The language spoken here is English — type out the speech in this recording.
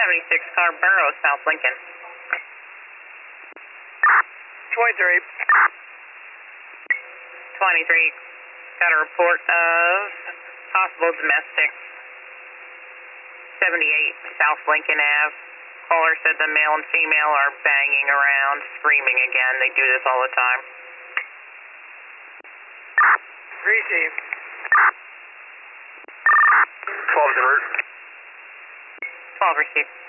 76 Scarborough, South Lincoln. 23. 23, got a report of possible domestic. 78 South Lincoln Ave. Caller said the male and female are banging around, screaming again. They do this all the time. Receive. 12's en route. 12 received.